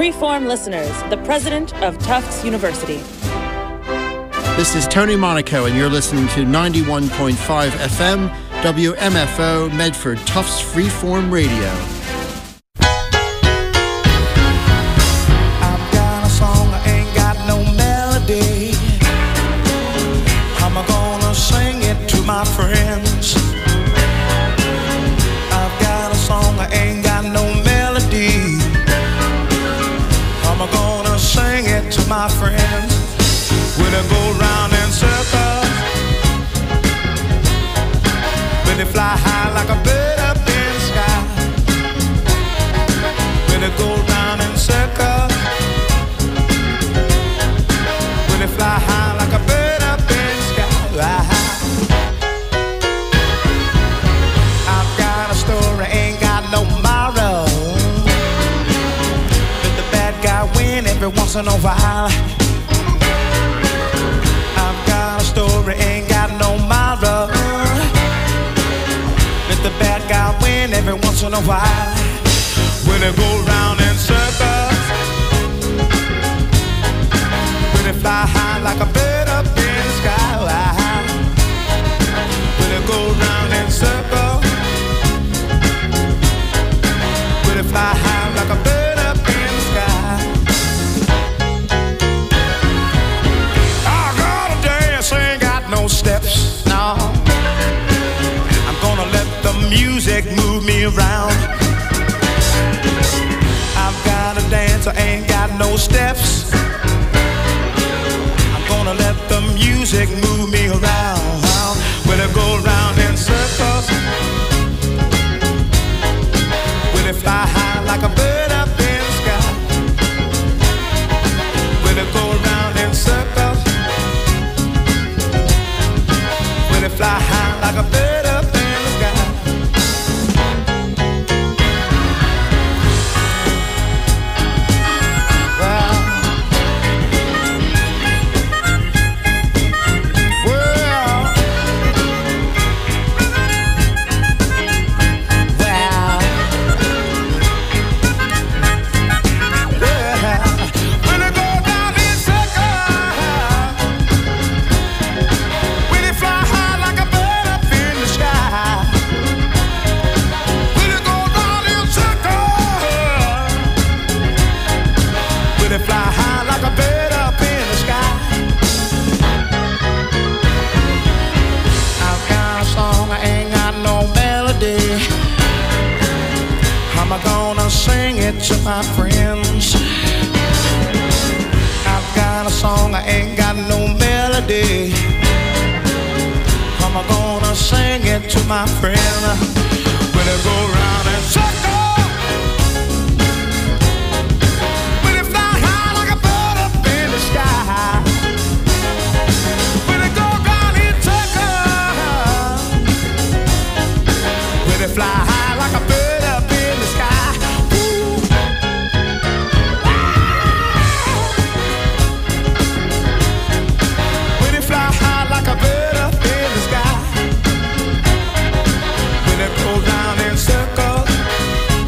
Freeform listeners, the president of Tufts University. This is Tony Monaco, and you're listening to 91.5 FM, WMFO, Medford, Tufts Freeform Radio. I've got a song, I ain't got no melody. I'm gonna sing it to my friends. I've got a song, I ain't got no melody. I'm gonna sing it to my friends. When I go round in circles, when they fly high like a bird up in the sky. When they go round in circles, when they fly high like a bird up in the sky. I've got a story, ain't got no moral. Let the bad guy win every once in a while. Story ain't got no moral. Let the bad guy win every once in a while. When they go round in circles, when they fly high like a bird up in the sky. When they go round in circles, when they fly high like a bird up in the sky. No steps, no. I'm gonna let the music move me around. I've got to dance, I ain't got no steps. I'm gonna let the music move me around. When I go round in circles, when it fly high like a bird up in the sky. When I go round in circles, fly high like a bird up in the sky. Sing it to my friends. I've got a song, I ain't got no melody. I'm gonna sing it to my friend. When I go round in circles, when it fly high like a bird up in the sky. When it go round in circles, when it fly high like a bird up in the sky. Like a bird up in the sky. When it goes round in circles,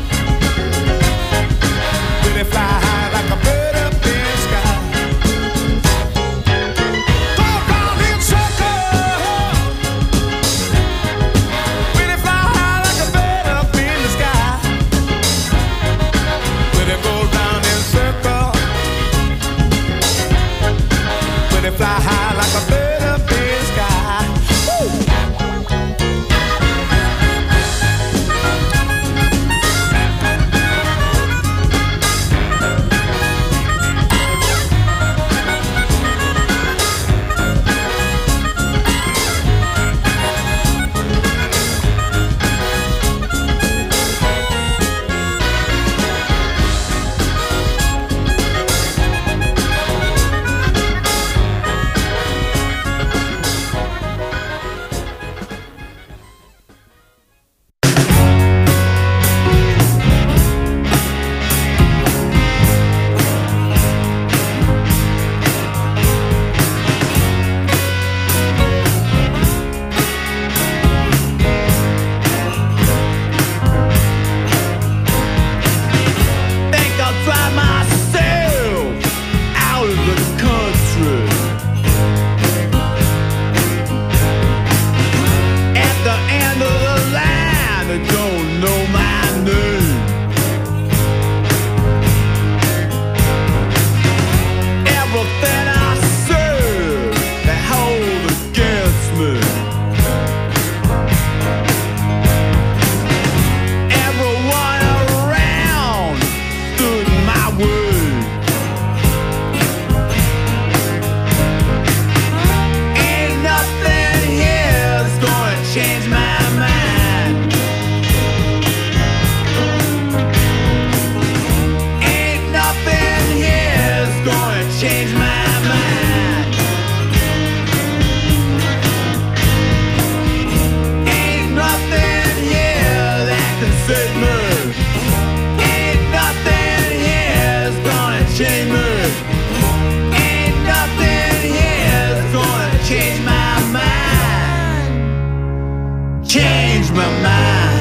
change my mind.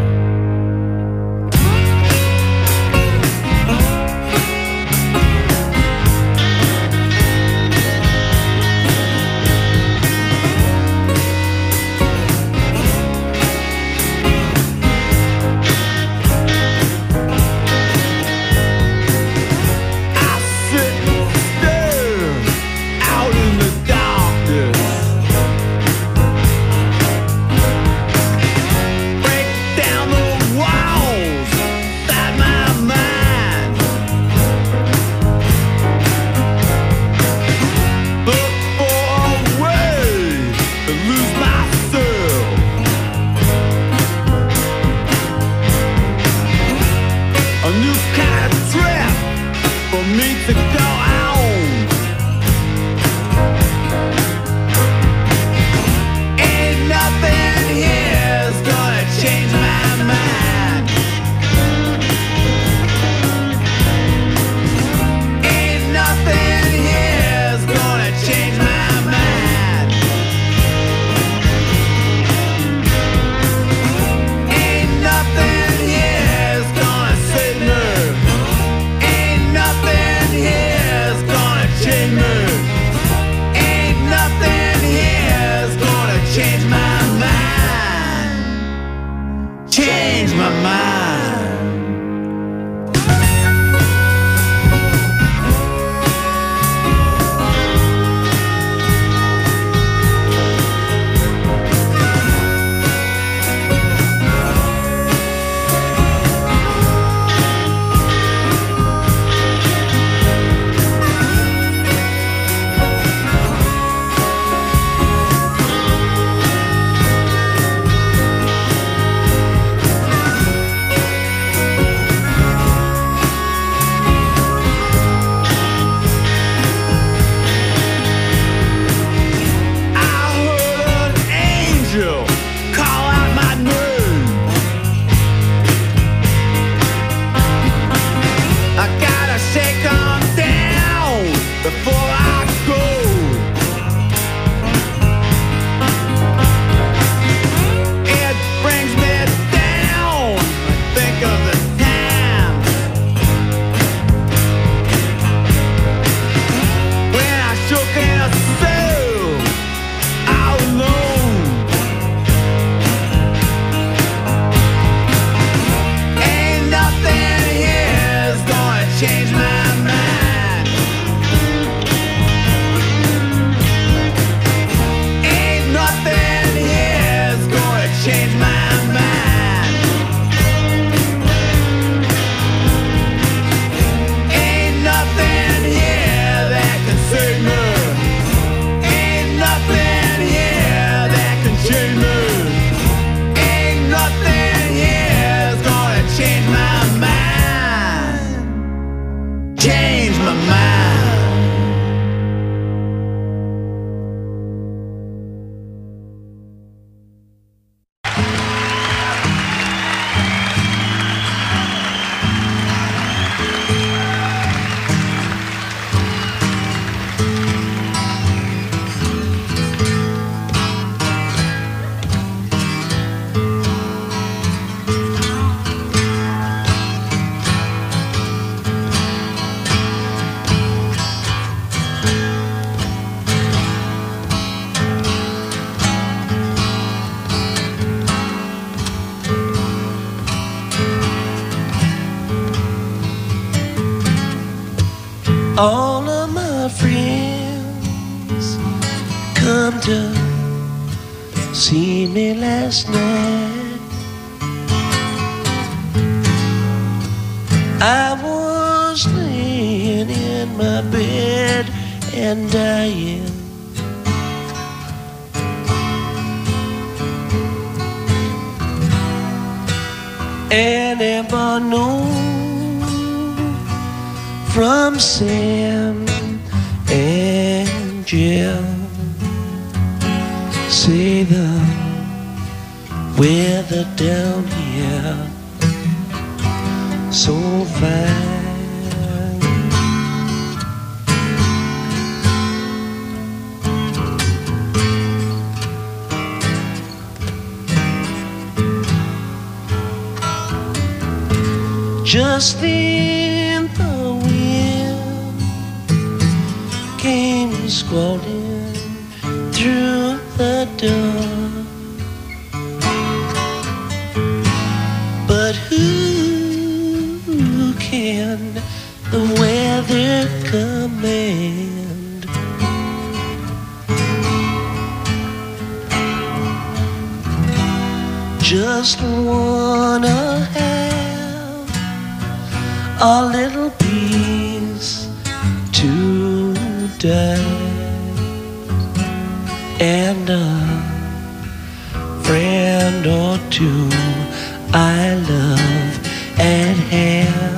All of my friends come to see me last night. I was laying in my bed and dying. Anybody know from Sam and Jill? Say the weather down here so fine. Just then the wind came squalling through the door. But who can the weather command? Just wanna have a little peace today, and a friend or two I love at hand.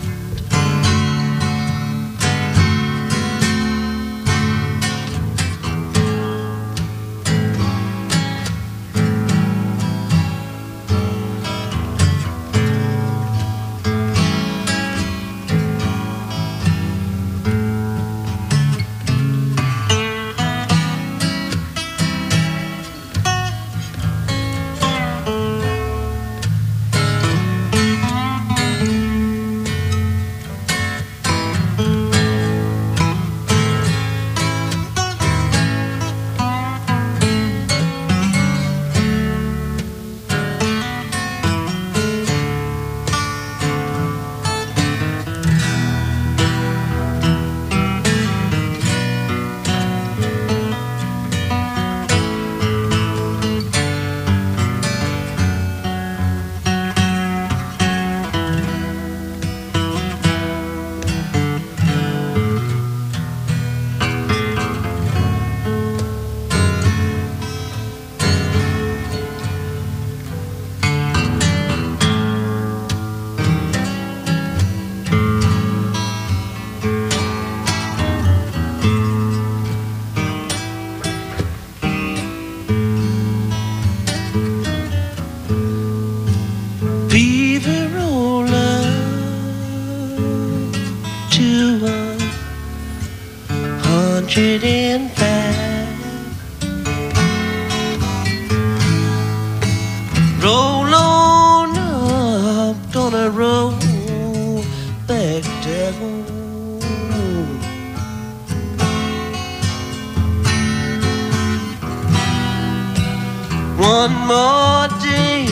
Roll on up, gonna roll back down. One more day,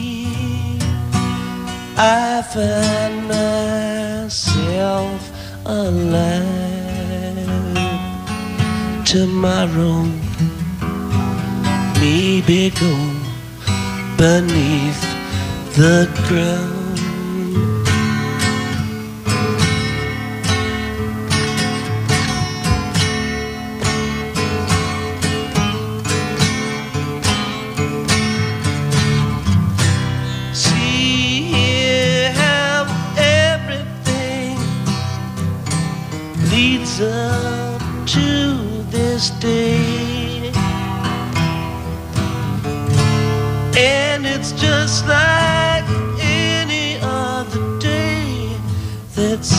I find myself alive. Tomorrow, maybe go beneath the ground. See here how everything leads up to this day. And it's just like any other day that's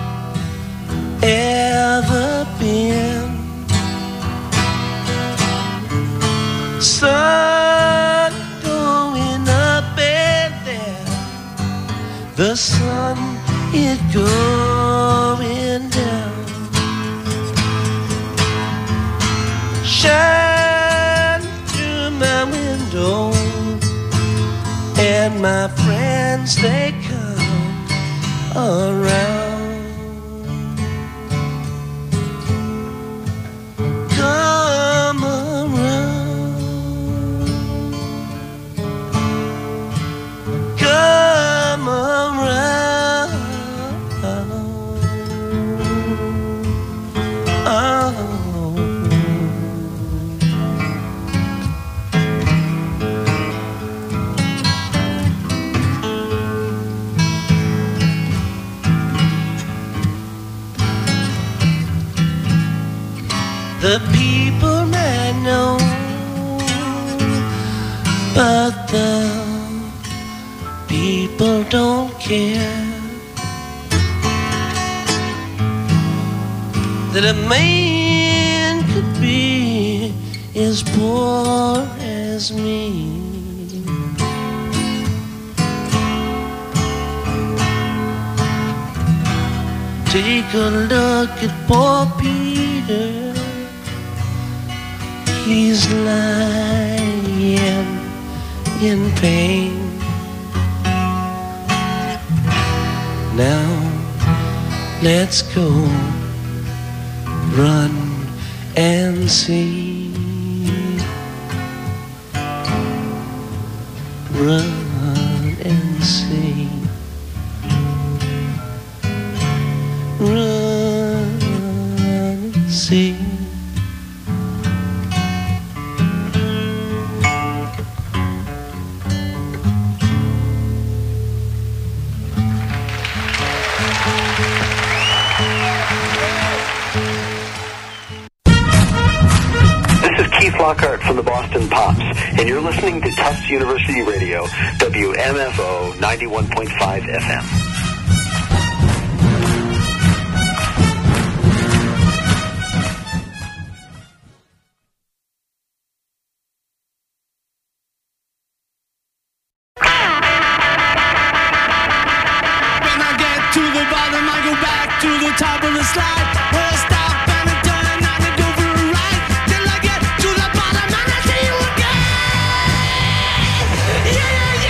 ever been. Sun going up and there, the sun is going down. Shine through my window, and my friends, they come around. Come around. Come around. Oh. The people I know, but the people don't care that a man could be as poor as me. Take a look at poor Peter. He's lying in pain. Now let's go run and see. Run and see. Run and see. Keith Lockhart from the Boston Pops, and you're listening to Tufts University Radio, WMFO 91.5 FM. When I get to the bottom, I go back to the top of the slide. Where I stop and I turn and I go for a ride. Till I get to the bottom and I see you again. Yeah,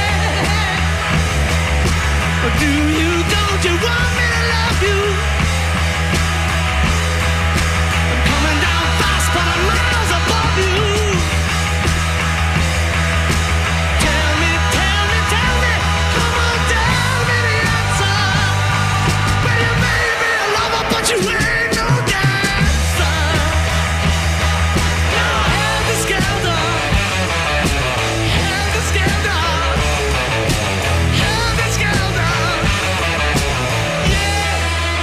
yeah. Do you, don't you want me to love you? I'm coming down fast, but I'm miles above you. Tell me, come on, tell me the answer. Well, you may be a lover, but you ain't no dancer. Now helter skelter, helter skelter, helter skelter. Yeah.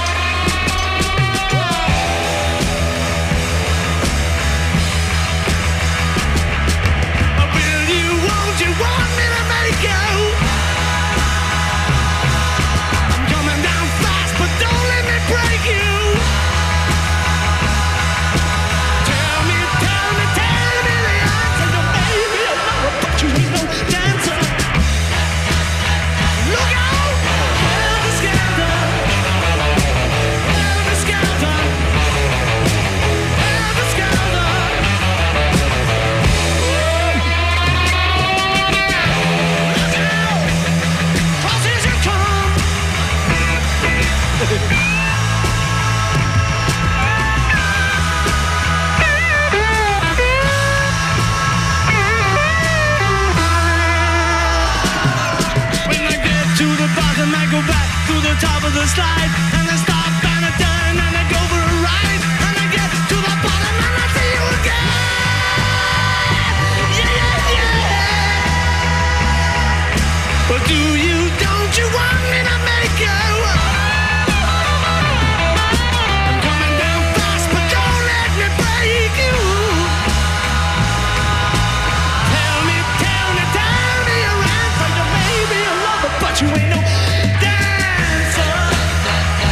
Will you, won't you want me to make you? I'm coming down fast, but don't let me break you. Tell me the answer. No, baby, I'm not a but you ain't no dancer. Look out! Helter skelter, helter skelter, helter skelter. Look out! Crosses your tongue. When I get to the bottom, I go back to the top of the slide. And I stop and I turn and I go for a ride. And I get to the bottom and I see you again. Yeah, yeah. But do you, don't you want me to make you? I'm coming down fast, but don't let me break you. Tell me your answer. You may be a lover, but you ain't no dancer.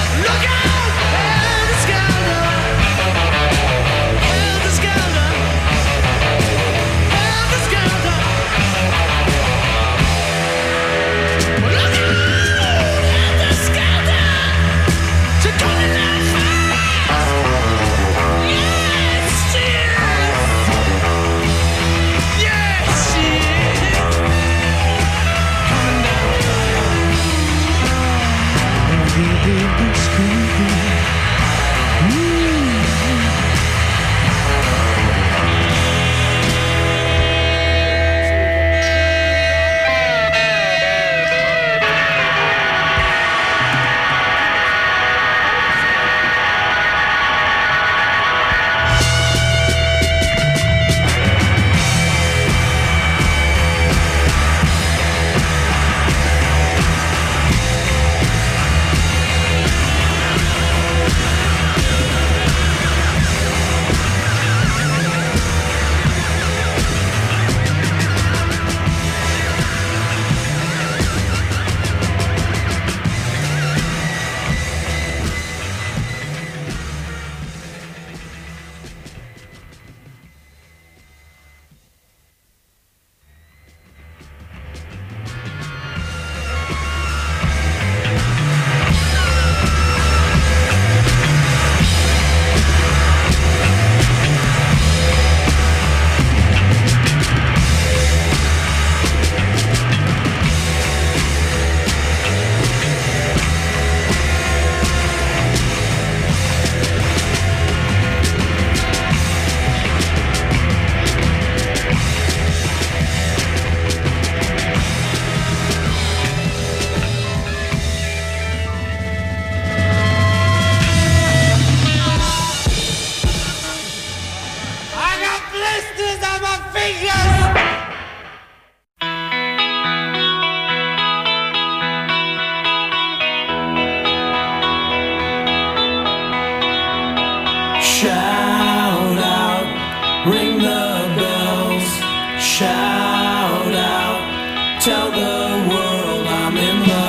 Tell the world I'm in love.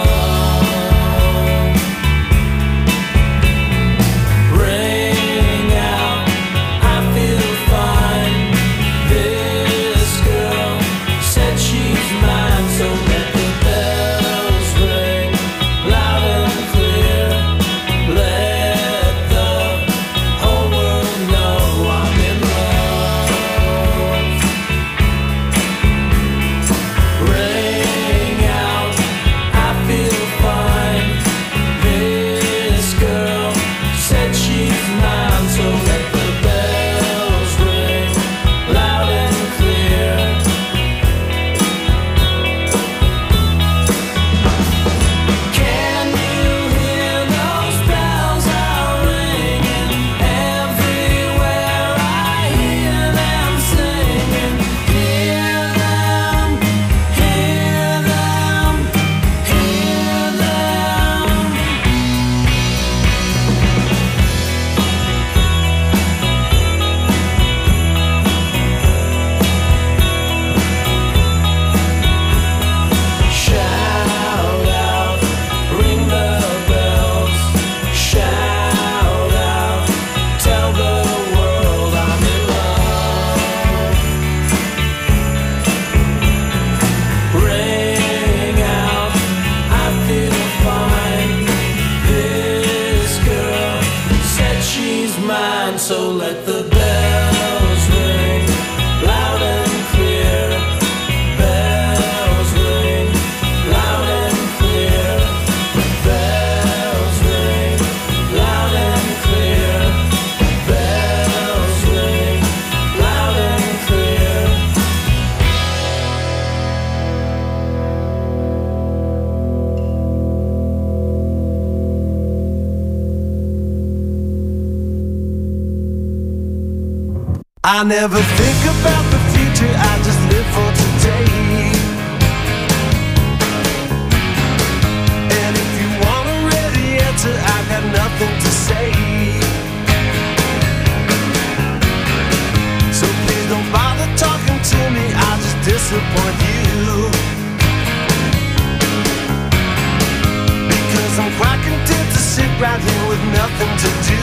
Ring out, I feel fine. This girl said she's mine, so let the bells ring loud and clear. Let the whole world know I'm in love. Ring out, I feel fine. This girl said she's mine, so let the bells ring loud and clear. Can you hear those bells are ringing? Everywhere I hear them singing. Hear them, hear them, hear them. Shout out, ring the bells. Shout out, tell the world I'm in love. Ring out, I feel fine. This girl said she's mine, so let the bells ring loud and clear. Bells ring loud and clear. Bells ring loud and clear. Bells ring loud and clear. I never think about the future, I just live for today. And if you want a ready answer, I got nothing to say. So please don't bother talking to me, I'll just disappoint you. Because I'm quite content to sit right here with nothing to do.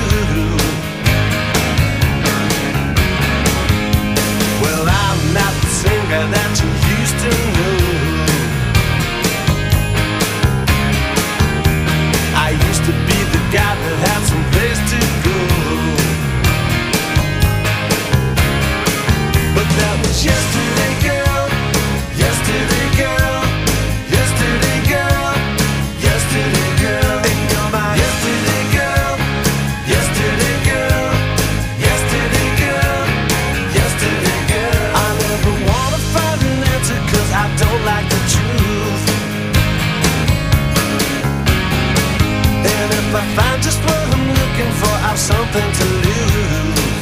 Well, I'm not the singer that you used to know. I used to be the guy that had some place to go. But that was yesterday, girl. Yesterday, girl. Yesterday, girl. Yesterday, girl. And you're my yesterday, girl. Yesterday, girl. Yesterday, girl. Yesterday, girl. I never wanna find an answer, 'cause I don't like the truth. And if I find just what I'm looking for, I've something to lose.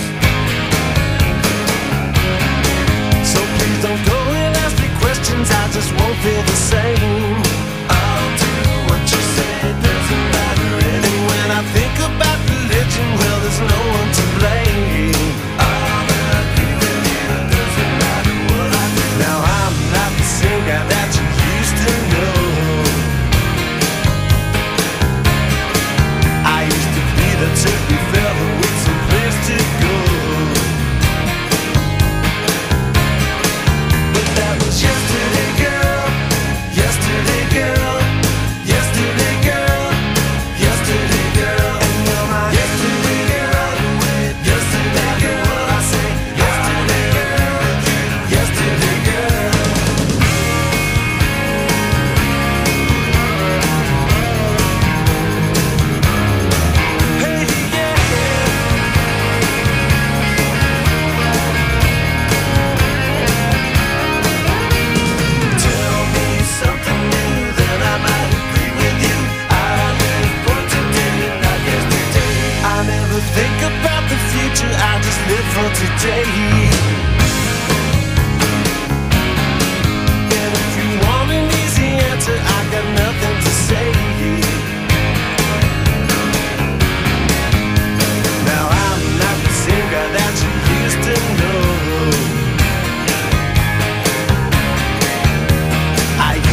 So please don't go and ask me questions, I just won't feel the same. I'll do what you say, doesn't matter anyway. And when I think about religion, well, there's no one to blame. I'll agree with you, doesn't matter what I do. Now I'm not the singer that you used to know. I used to be the turkey fella with some place to go. But that was yesterday, girl. Yesterday, girl. Yesterday, girl. Yesterday, girl. And you're my yesterday, girl. Yesterday, girl. I say yesterday, girl. Yesterday, girl. Hey, yeah. Tell me something new, then I might agree with you. I live for today, not yesterday. I never think about the future, I just live for today. And if you want an easy answer, I got nothing to say. Now I'm not the singer that you used to know. I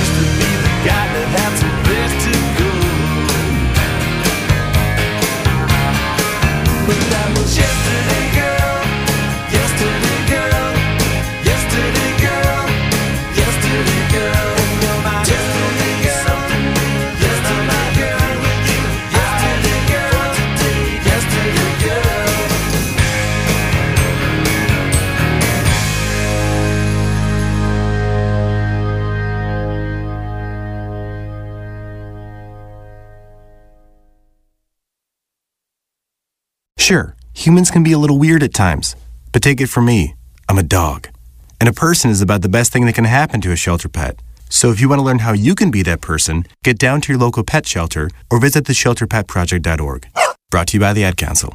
Sure, humans can be a little weird at times, but take it from me, I'm a dog. And a person is about the best thing that can happen to a shelter pet. So if you want to learn how you can be that person, get down to your local pet shelter or visit theshelterpetproject.org. Brought to you by the Ad Council.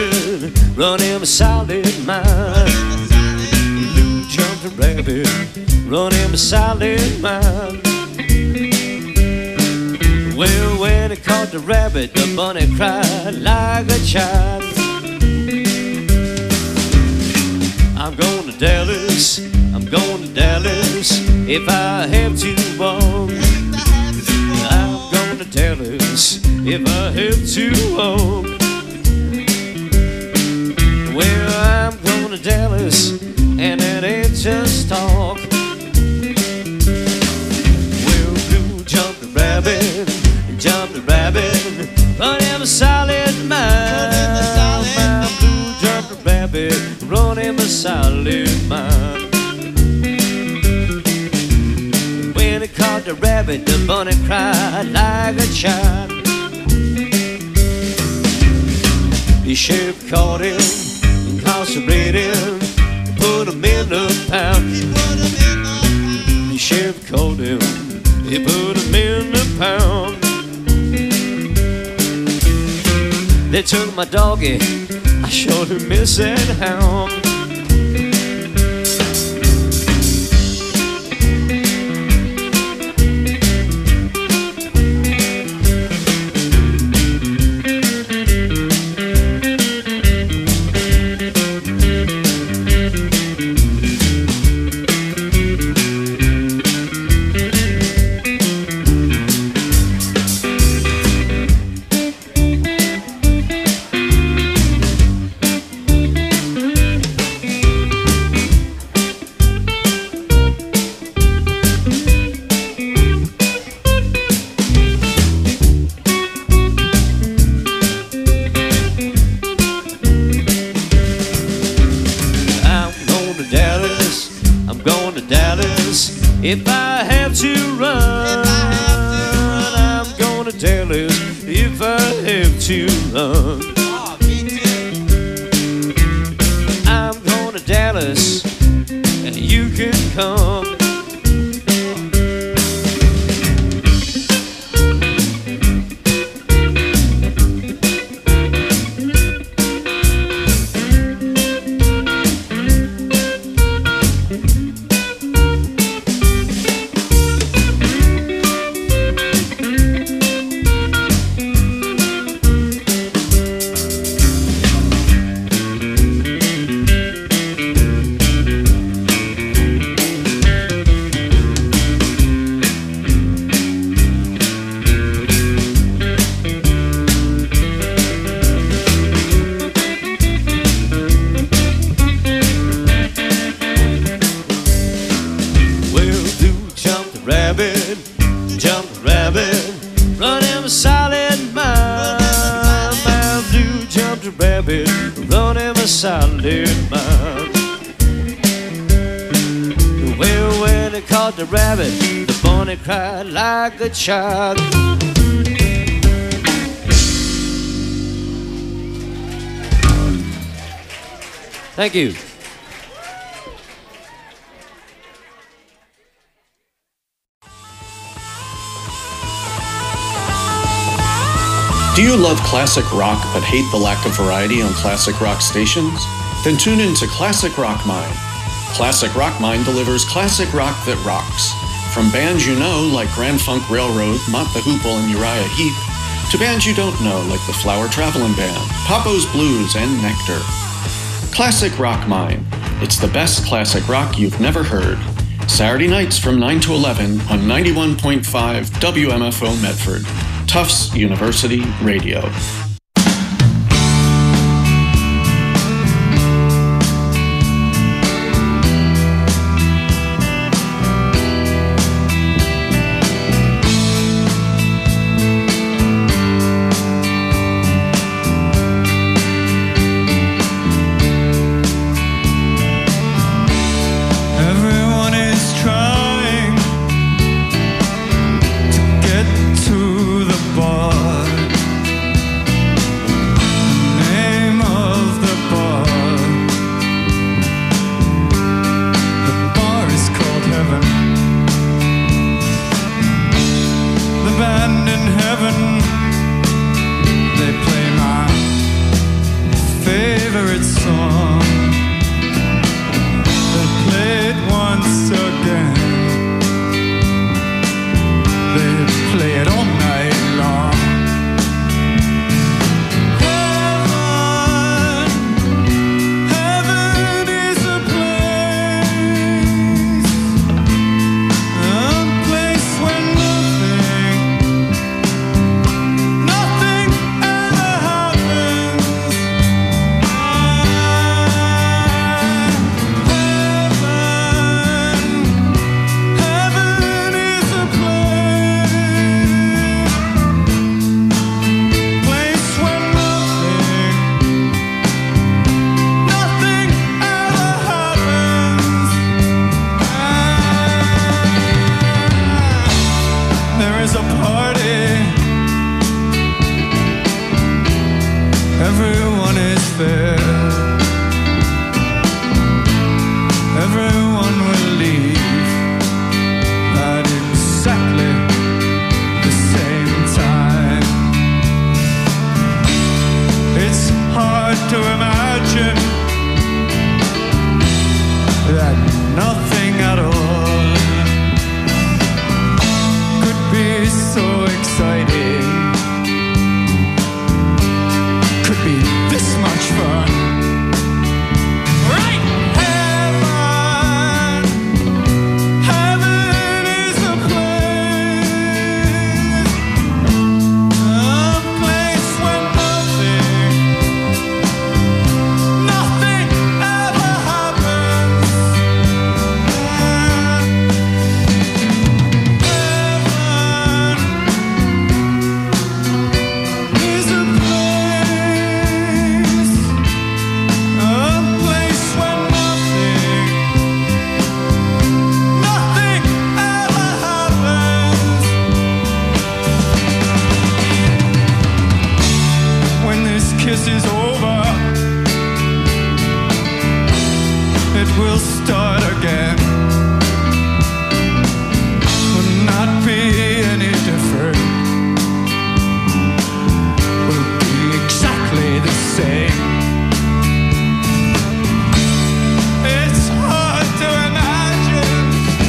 rabbit, running a solid mine. Blue jumped a rabbit, running a solid mine. Well, when it caught the rabbit, the bunny cried like a child. I'm going to Dallas, I'm going to Dallas, if I have to walk. I'm going to Dallas, if I have to walk. Well, I'm going to Dallas, and it ain't just talk. Well, Blue jumped the rabbit, jumped the rabbit, run him a solid mile. My Blue jumped the rabbit, run him a solid mile. When it caught the rabbit, the bunny cried like a child. The sheriff caught him, incarcerated him, put him in the pound. The sheriff caught him, he put him in the pound. They took my doggy, I showed him miss and hound. If I have to run, I'm going to Dallas. If I have to run, I'm going to Dallas, and you can come. Well, when it caught the rabbit, the bunny cried like a child. Thank you. Do you love classic rock but hate the lack of variety on classic rock stations? Then tune in to Classic Rock Mine. Classic Rock Mine delivers classic rock that rocks. From bands you know like Grand Funk Railroad, Mott the Hoople, and Uriah Heep, to bands you don't know like the Flower Traveling Band, Papo's Blues, and Nectar. Classic Rock Mine. It's the best classic rock you've never heard. Saturday nights from 9 to 11 on 91.5 WMFO Medford. Tufts University Radio. To the bar favorite song. They'll play it once again. They play it all night long. Heaven is a place where nothing ever happens. Heaven is a place where nothing ever happens. There is a party. Everyone is there. Everyone will leave at exactly the same time. It's hard to imagine that nothing at all could be so exciting, could be this much fun. Right? Heaven is a place where nothing ever happens. When this kiss is over, it will start again. Will not be any different. Will be exactly the same. It's hard to imagine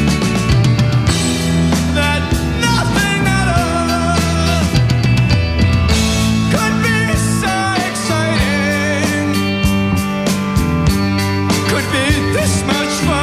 that nothing at all could be so exciting, could be this much fun.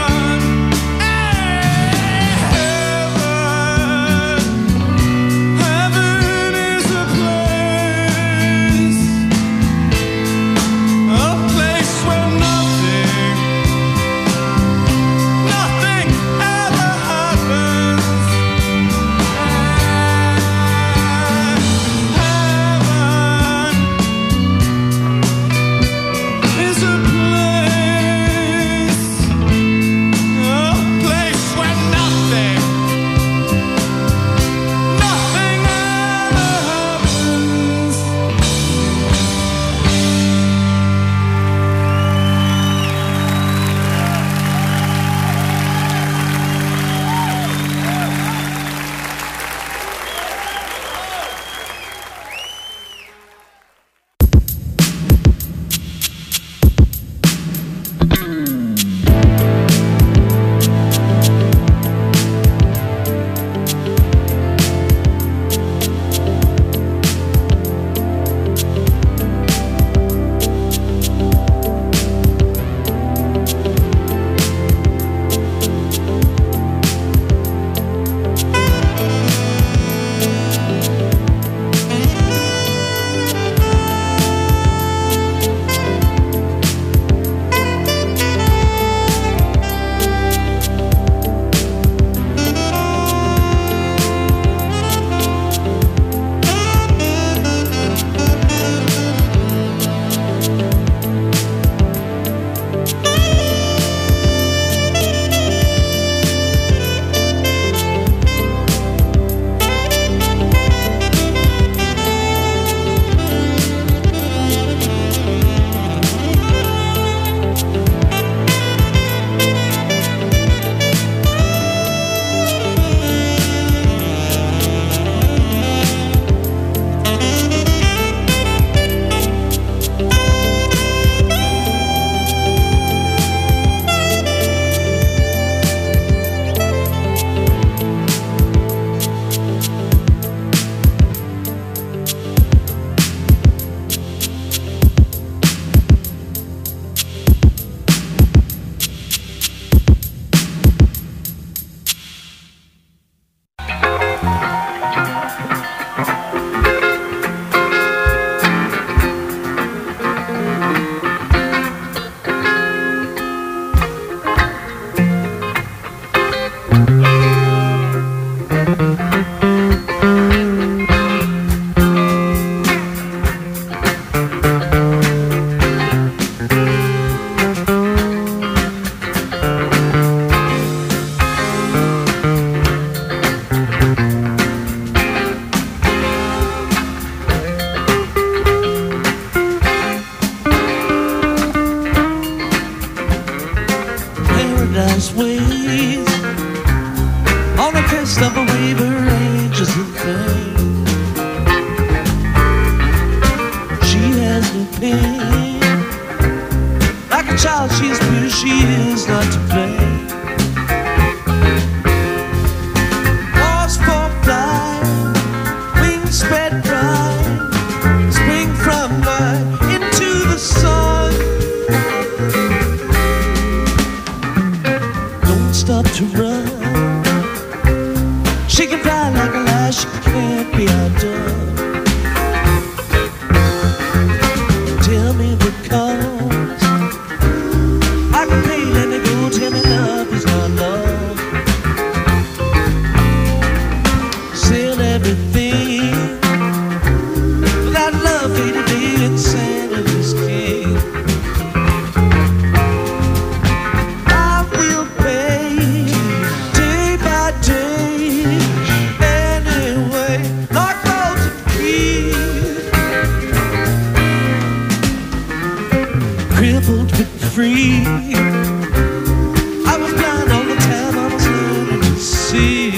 his ways. On the crest of a wave arranges a thing. She has no pain. Like a child she is pure, she is not to blame. Pause for flight, wings spread bright, spring from night into the sun. Don't stop to run. She can fly like a lie, she can't be outdone. Tell me the cause, I can pay, let me go. Tell me love is not love. Sell everything, without love, day to day, insanity's king. I will pay day by day, anyway, like rose and key. Crippled but free, I was blind all the time, I was learning to see.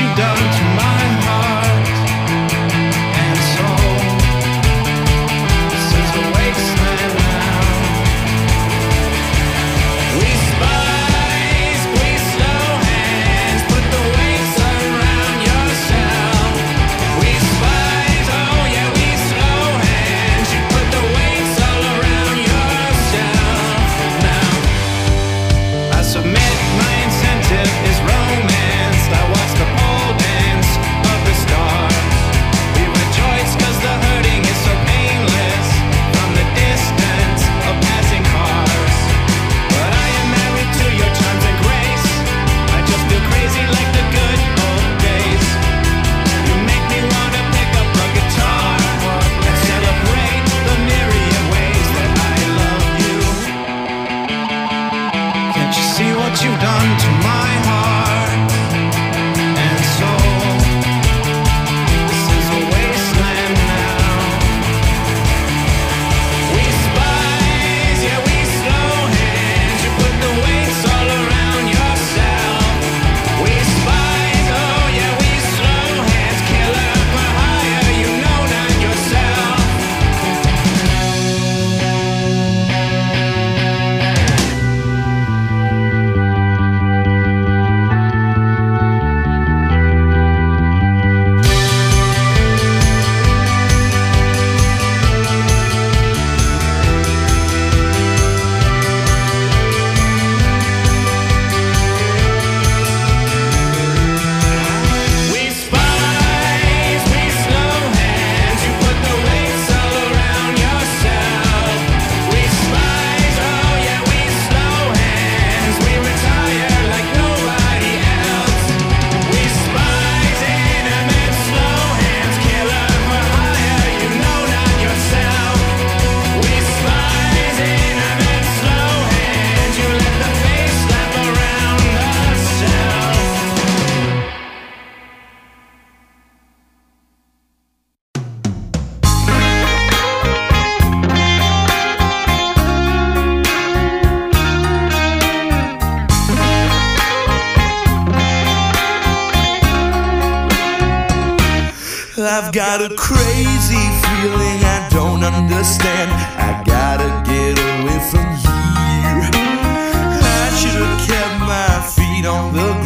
you've done to my heart and soul. This is a wasteland now. We spies, we slow hands, put the weights around yourself. We spies, oh yeah, we slow hands, you put the weights all around yourself. Now, I submit my incentive is romance. I watch the pole dance of the stars. We rejoice cause the hurting is so painless from the distance of passing cars. But I am married to your charms and grace. I just feel crazy like the good old days. You make me wanna pick up a guitar and celebrate the myriad ways that I love you. Can't you see what you've done to my heart and soul? This is a wasteland now. We spies, yeah, we slow hands. You put the weights all around yourself. We spies, oh yeah, we slow hands. Killer for hire, you know not yourself. We spies, we slow hands. You put the weights all around yourself. We spies, oh yeah, we slow hands. We retire like nobody else. We spies, intimate slow hands. Killer for hire, you know not yourself. We spies, intimate slow hands. You let the face slap around ourselves. I've got a crazy feeling I don't understand. I gotta get away from you.